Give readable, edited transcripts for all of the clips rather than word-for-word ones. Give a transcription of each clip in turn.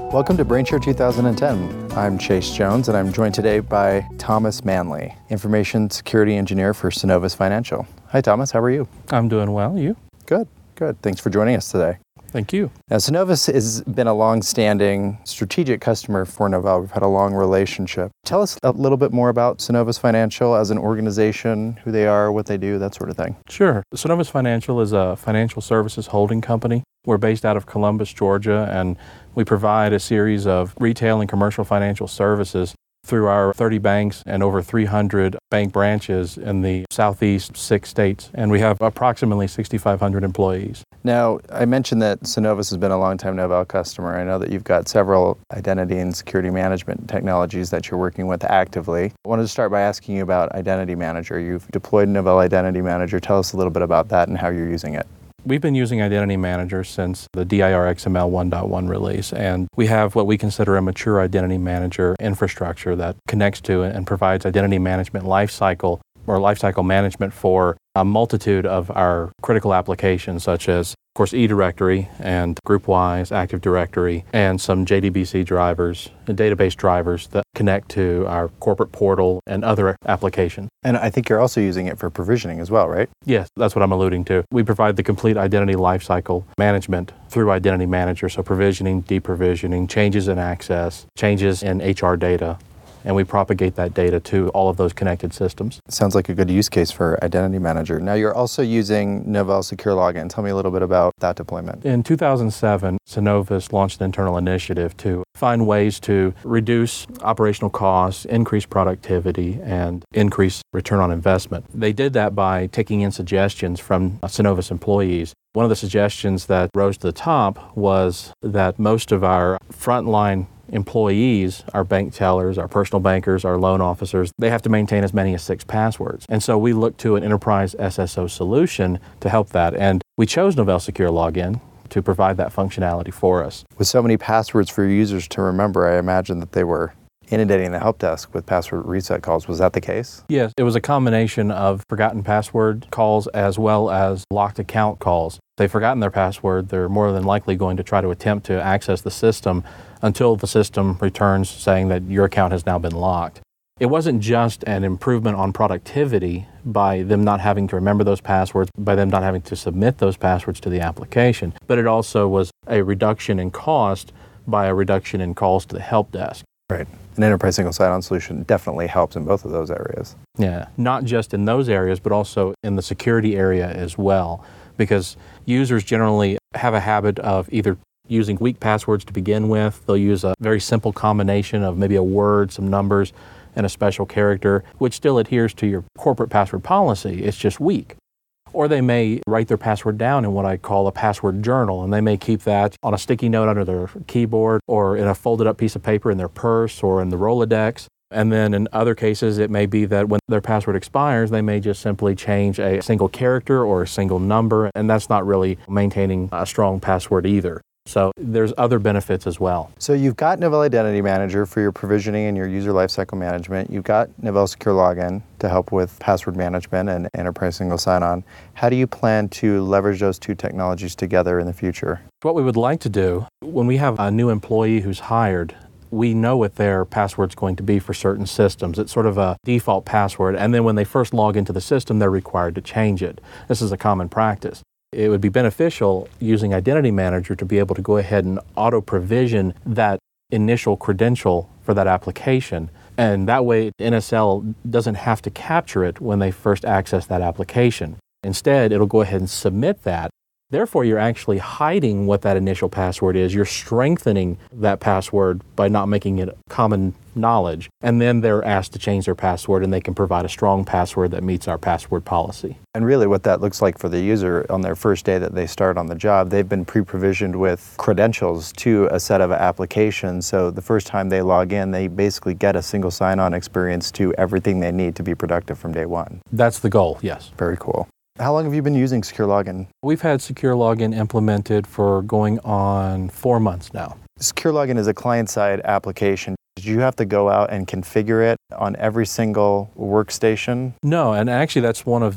Welcome to BrainShare 2010. I'm Chase Jones, and I'm joined today by Thomas Manley, Information Security Engineer for Synovus Financial. Hi, Thomas. How are you? I'm doing well. You? Good. Thanks for joining us today. Thank you. Now, Synovus has been a long-standing strategic customer for Novell. We've had a long relationship. Tell us a little bit more about Synovus Financial as an organization, who they are, what they do, that sort of thing. Sure. Synovus Financial is a financial services holding company. We're based out of Columbus, Georgia, and we provide a series of retail and commercial financial services through our 30 banks and over 300 bank branches in the southeast 6 states. And we have approximately 6,500 employees. Now, I mentioned that Synovus has been a longtime Novell customer. I know that you've got several identity and security management technologies that you're working with actively. I wanted to start by asking you about Identity Manager. You've deployed Novell Identity Manager. Tell us a little bit about that and how you're using it. We've been using Identity Manager since the DIR XML 1.1 release, and we have what we consider a mature Identity Manager infrastructure that connects to and provides identity management lifecycle management for a multitude of our critical applications, such as, of course, eDirectory and GroupWise, Active Directory, and some JDBC drivers and database drivers that connect to our corporate portal and other applications. And I think you're also using it for provisioning as well, right? Yes, that's what I'm alluding to. We provide the complete identity lifecycle management through Identity Manager, so provisioning, deprovisioning, changes in access, changes in HR data, and we propagate that data to all of those connected systems. Sounds like a good use case for Identity Manager. Now, you're also using Novell Secure Login. Tell me a little bit about that deployment. In 2007, Synovus launched an internal initiative to find ways to reduce operational costs, increase productivity, and increase return on investment. They did that by taking in suggestions from Synovus employees. One of the suggestions that rose to the top was that most of our frontline employees, our bank tellers, our personal bankers, our loan officers, they have to maintain as many as 6 passwords. And so we looked to an enterprise SSO solution to help that. And we chose Novell Secure Login to provide that functionality for us. With so many passwords for users to remember, I imagine that they were inundating the help desk with password reset calls. Was that the case? Yes, it was a combination of forgotten password calls as well as locked account calls. If they've forgotten their password, they're more than likely going to try to attempt to access the system until the system returns saying that your account has now been locked. It wasn't just an improvement on productivity by them not having to remember those passwords, by them not having to submit those passwords to the application, but it also was a reduction in cost by a reduction in calls to the help desk. Right. An enterprise single sign-on solution definitely helps in both of those areas. Yeah, not just in those areas, but also in the security area as well, because users generally have a habit of either using weak passwords to begin with. They'll use a very simple combination of maybe a word, some numbers, and a special character, which still adheres to your corporate password policy. It's just weak. Or they may write their password down in what I call a password journal, and they may keep that on a sticky note under their keyboard or in a folded up piece of paper in their purse or in the Rolodex. And then in other cases, it may be that when their password expires, they may just simply change a single character or a single number, and that's not really maintaining a strong password either. So there's other benefits as well. So you've got Novell Identity Manager for your provisioning and your user lifecycle management. You've got Novell Secure Login to help with password management and enterprise single sign-on. How do you plan to leverage those two technologies together in the future? What we would like to do, when we have a new employee who's hired, we know what their password's going to be for certain systems. It's sort of a default password, and then when they first log into the system, they're required to change it. This is a common practice. It would be beneficial using Identity Manager to be able to go ahead and auto-provision that initial credential for that application. And that way, NSL doesn't have to capture it when they first access that application. Instead, it'll go ahead and submit that. Therefore, you're actually hiding what that initial password is. You're strengthening that password by not making it common knowledge. And then they're asked to change their password, and they can provide a strong password that meets our password policy. And really what that looks like for the user on their first day that they start on the job, they've been pre-provisioned with credentials to a set of applications. So the first time they log in, they basically get a single sign-on experience to everything they need to be productive from day one. That's the goal, yes. Very cool. How long have you been using Secure Login? We've had Secure Login implemented for going on 4 months now. Secure Login is a client-side application. Did you have to go out and configure it on every single workstation? No, and actually that's one of the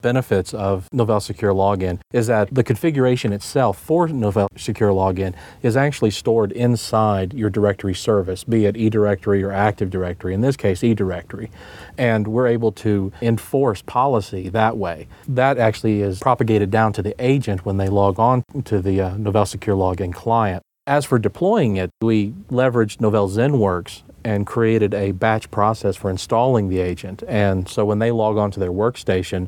benefits of Novell Secure Login is that the configuration itself for Novell Secure Login is actually stored inside your directory service, be it eDirectory or Active Directory, in this case eDirectory. And we're able to enforce policy that way. That actually is propagated down to the agent when they log on to the Novell Secure Login client. As for deploying it, we leveraged Novell ZenWorks and created a batch process for installing the agent. And so when they log on to their workstation,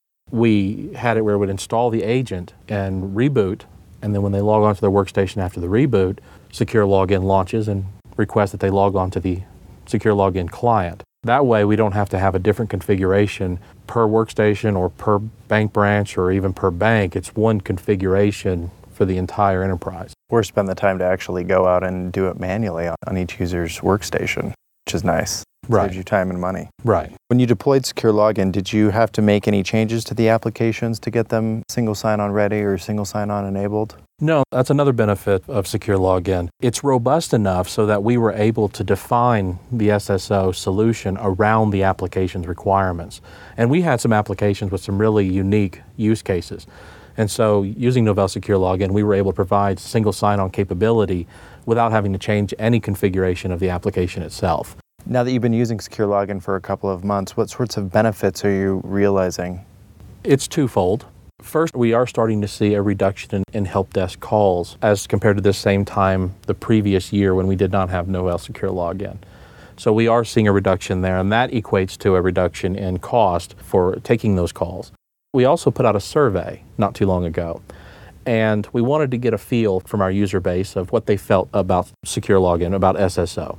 we had it where it would install the agent and reboot, and then when they log on to their workstation after the reboot, Secure Login launches and requests that they log on to the Secure Login client. That way we don't have to have a different configuration per workstation or per bank branch or even per bank. It's one configuration for the entire enterprise. Or spend the time to actually go out and do it manually on each user's workstation, which is nice. Right. Saves you time and money. Right. When you deployed Secure Login, did you have to make any changes to the applications to get them single sign-on ready or single sign-on enabled? No, that's another benefit of Secure Login. It's robust enough so that we were able to define the SSO solution around the application's requirements. And we had some applications with some really unique use cases. And so using Novell Secure Login, we were able to provide single sign-on capability without having to change any configuration of the application itself. Now that you've been using Secure Login for a couple of months, what sorts of benefits are you realizing? It's twofold. First, we are starting to see a reduction in help desk calls as compared to this same time the previous year when we did not have Novell Secure Login. So we are seeing a reduction there, and that equates to a reduction in cost for taking those calls. We also put out a survey not too long ago, and we wanted to get a feel from our user base of what they felt about Secure Login, about SSO.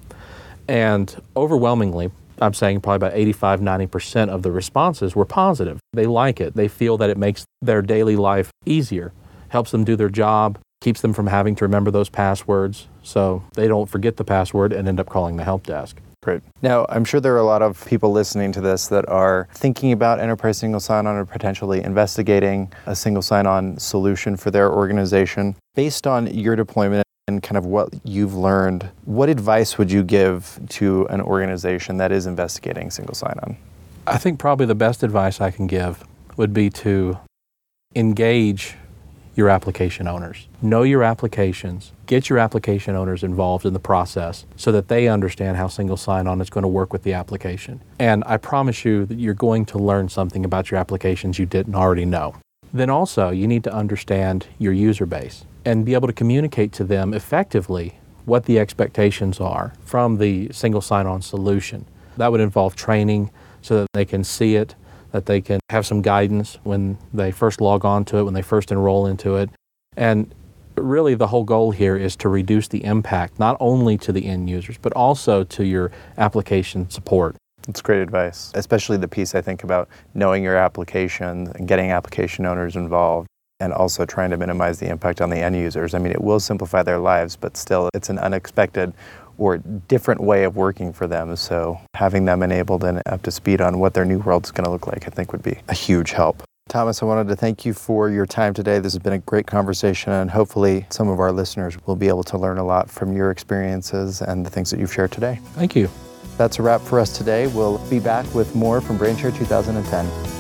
And overwhelmingly, I'm saying probably about 85–90% of the responses were positive. They like it. They feel that it makes their daily life easier, helps them do their job, keeps them from having to remember those passwords, so they don't forget the password and end up calling the help desk. Great. Now, I'm sure there are a lot of people listening to this that are thinking about enterprise single sign-on or potentially investigating a single sign-on solution for their organization. Based on your deployment and kind of what you've learned, what advice would you give to an organization that is investigating single sign-on? I think probably the best advice I can give would be to engage your application owners. Know your applications. Get your application owners involved in the process so that they understand how single sign-on is going to work with the application. And I promise you that you're going to learn something about your applications you didn't already know. Then also, you need to understand your user base and be able to communicate to them effectively what the expectations are from the single sign-on solution. That would involve training so that they can see it, that they can have some guidance when they first log on to it, when they first enroll into it. And really the whole goal here is to reduce the impact, not only to the end users, but also to your application support. That's great advice, especially the piece I think about knowing your application and getting application owners involved, and also trying to minimize the impact on the end users. I mean, it will simplify their lives, but still it's an unexpected or different way of working for them. So having them enabled and up to speed on what their new world is going to look like, I think would be a huge help. Thomas, I wanted to thank you for your time today. This has been a great conversation, and hopefully some of our listeners will be able to learn a lot from your experiences and the things that you've shared today. Thank you. That's a wrap for us today. We'll be back with more from BrainShare 2010.